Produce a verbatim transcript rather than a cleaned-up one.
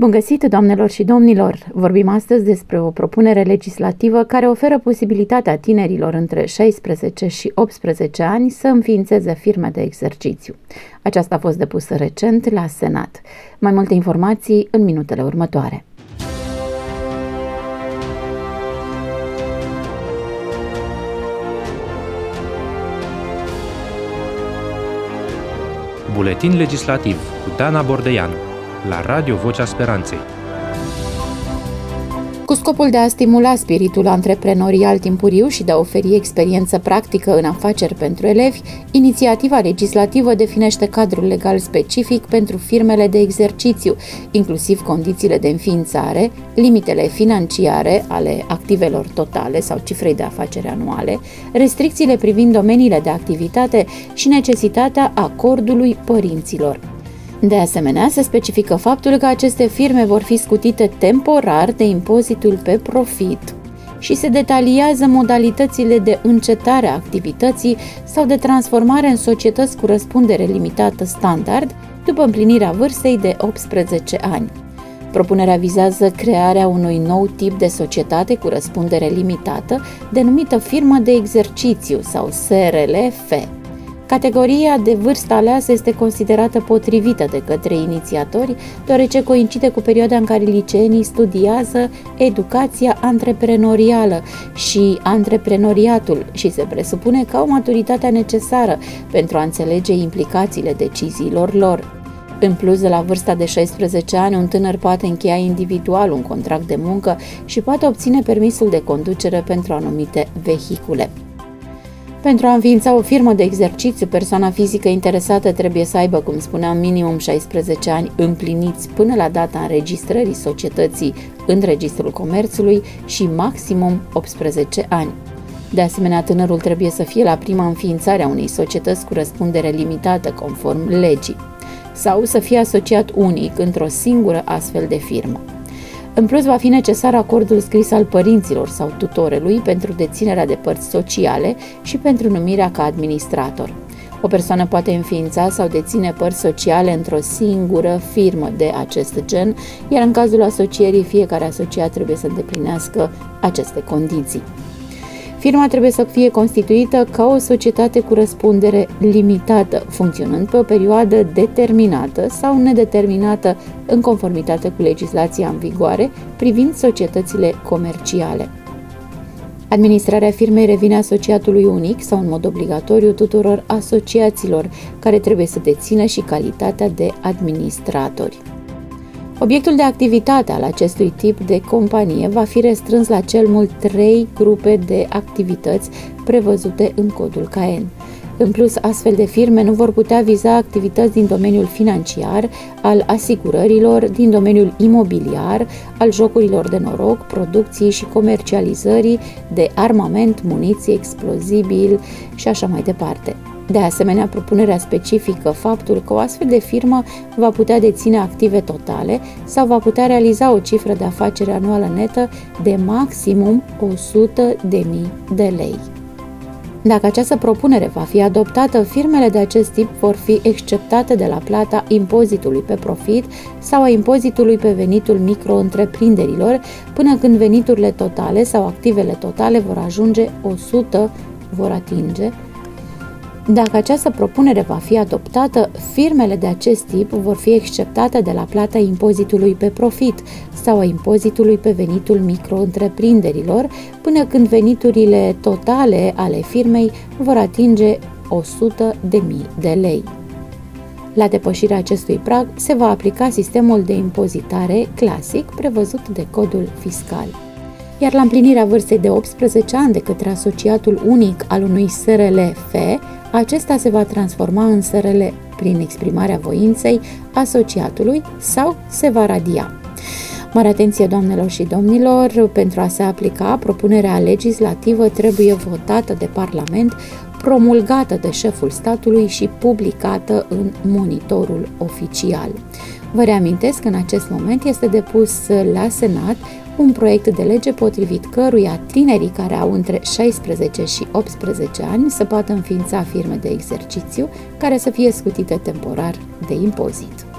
Bun găsit, doamnelor și domnilor! Vorbim astăzi despre o propunere legislativă care oferă posibilitatea tinerilor între șaisprezece și optsprezece ani să înființeze firme de exercițiu. Aceasta a fost depusă recent la Senat. Mai multe informații în minutele următoare. Buletin legislativ cu Dana Bordeianu la Radio Vocea Speranței. Cu scopul de a stimula spiritul antreprenorial timpuriu și de a oferi experiență practică în afaceri pentru elevi, inițiativa legislativă definește cadrul legal specific pentru firmele de exercițiu, inclusiv condițiile de înființare, limitele financiare ale activelor totale sau cifrei de afaceri anuale, restricțiile privind domeniile de activitate și necesitatea acordului părinților. De asemenea, se specifică faptul că aceste firme vor fi scutite temporar de impozitul pe profit și se detaliază modalitățile de încetare a activității sau de transformare în societăți cu răspundere limitată standard după împlinirea vârstei de optsprezece ani. Propunerea vizează crearea unui nou tip de societate cu răspundere limitată, denumită firmă de exercițiu sau S R L F. Categoria de vârstă aleasă este considerată potrivită de către inițiatori, deoarece coincide cu perioada în care liceenii studiază educația antreprenorială și antreprenoriatul și se presupune că au maturitatea necesară pentru a înțelege implicațiile deciziilor lor. În plus, de la vârsta de șaisprezece ani, un tânăr poate încheia individual un contract de muncă și poate obține permisul de conducere pentru anumite vehicule. Pentru a înființa o firmă de exercițiu, persoana fizică interesată trebuie să aibă, cum spuneam, minimum șaisprezece ani împliniți până la data înregistrării societății în Registrul Comerțului și maximum optsprezece ani. De asemenea, tânărul trebuie să fie la prima înființare a unei societăți cu răspundere limitată conform legii sau să fie asociat unic într-o singură astfel de firmă. În plus, va fi necesar acordul scris al părinților sau tutorelui pentru deținerea de părți sociale și pentru numirea ca administrator. O persoană poate înființa sau deține părți sociale într-o singură firmă de acest gen, iar în cazul asocierii, fiecare asociat trebuie să îndeplinească aceste condiții. Firma trebuie să fie constituită ca o societate cu răspundere limitată, funcționând pe o perioadă determinată sau nedeterminată în conformitate cu legislația în vigoare privind societățile comerciale. Administrarea firmei revine asociatului unic sau în mod obligatoriu tuturor asociaților, care trebuie să dețină și calitatea de administratori. Obiectul de activitate al acestui tip de companie va fi restrâns la cel mult trei grupe de activități prevăzute în codul K N. În plus, astfel de firme nu vor putea viza activități din domeniul financiar, al asigurărilor, din domeniul imobiliar, al jocurilor de noroc, producției și comercializării de armament, muniții, explozibili și așa mai departe. De asemenea, propunerea specifică faptul că o astfel de firmă va putea deține active totale sau va putea realiza o cifră de afaceri anuală netă de maximum o sută de mii de lei. Dacă această propunere va fi adoptată, firmele de acest tip vor fi exceptate de la plata impozitului pe profit sau a impozitului pe venitul micro-întreprinderilor, până când veniturile totale sau activele totale vor ajunge o sută, vor atinge. Dacă această propunere va fi adoptată, firmele de acest tip vor fi exceptate de la plata impozitului pe profit sau a impozitului pe venitul micro-întreprinderilor, până când veniturile totale ale firmei vor atinge o sută de mii de lei. La depășirea acestui prag se va aplica sistemul de impozitare clasic prevăzut de codul fiscal. Iar la împlinirea vârstei de optsprezece ani de către asociatul unic al unui S R L F, acesta se va transforma în S R L prin exprimarea voinței asociatului sau se va radia. Mare atenție, doamnelor și domnilor, pentru a se aplica, propunerea legislativă trebuie votată de Parlament, promulgată de șeful statului și publicată în monitorul oficial. Vă reamintesc că în acest moment este depus la Senat un proiect de lege potrivit căruia tinerii care au între șaisprezece și optsprezece ani să poată înființa firme de exercițiu care să fie scutite temporar de impozit.